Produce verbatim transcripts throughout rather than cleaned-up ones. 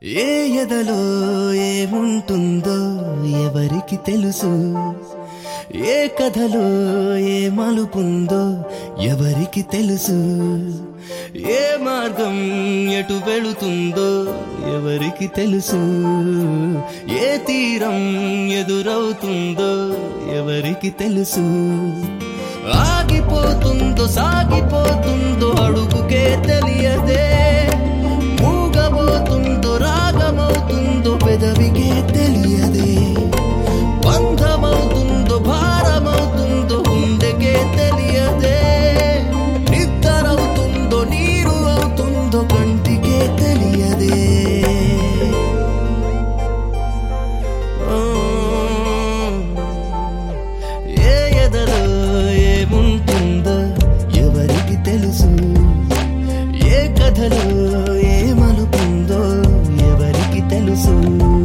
ఏ ఎదలో ఏముంటుందో ఎవరికి తెలుసు, ఏ కథలో ఏ మలుపుందో ఎవరికి తెలుసు, ఏ మార్గం ఎటు వెళుతుందో ఎవరికి తెలుసు, ఏ తీరం ఎదురవుతుందో ఎవరికి తెలుసు. ఆగిపోతుందో సాగిపోతుందో అడుగుకే తెలియదే, మూగబోతుందో రాగమవుతుందో పెదవికే తెలియదే, బంధమవుతుందో భారమవుతుందో గుండెకే తెలియదే, నిద్రవుతుందో నీరు అవుతుందో కంటికే తెలియదే. ఏ ఎదలో ఏముంటుందో ఎవరికి తెలుసు, ఏ కథలో ఏ మలుపుందో ఎవరికి తెలుసు.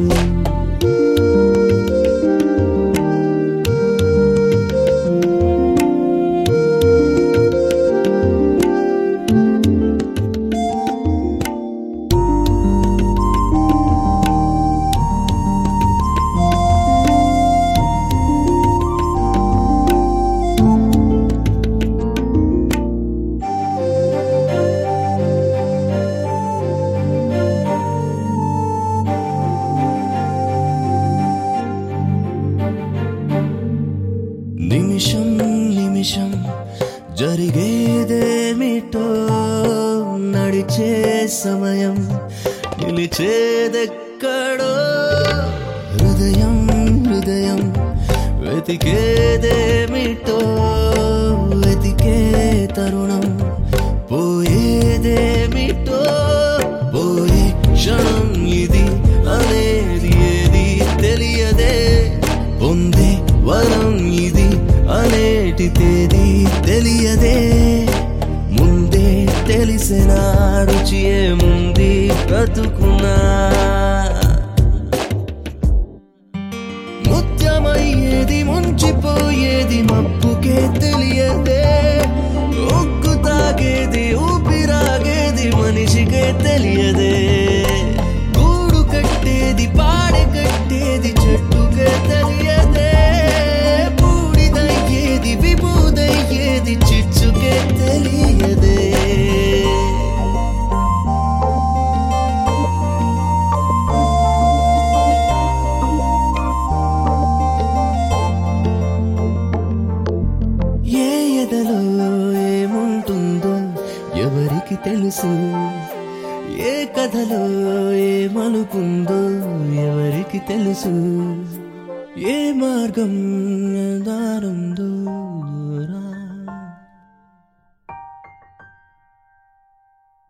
నిమిషం నిమిషం జరిగేదేమిటో, నడిచే సమయం నిలిచేదెక్కడో, హృదయం హృదయం వెతికేదేమిటో, వెతికే తరుణం పోయేదేమిటో, పోయే క్షణం ఇది అనేది ఏది తెలియదే, పొందే వరం ఇది అనేటి తేదీ తెలియదే, ముందే తెలిసిన రుచి ఏముంది బ్రతుకునా, ముత్యమయ్యేది ముంచిపోయేది మబ్బుకే తెలియదే, ఉక్కు తాగేది ఊపిరాగేది మనిషికే తెలియదే, గూడు కట్టేది పాడె కట్టేది చెట్టుకే తెలియదే, బూడిదయ్యేది విభూదయ్యేది చిచ్చుకే తెలియదే. ఏ ఎదలో ఏముంటుందో ఎవరికి తెలుసు, ఏ కథలో ఏ మలుపుందో ఎవరికి తెలుసు, ఏ మార్గం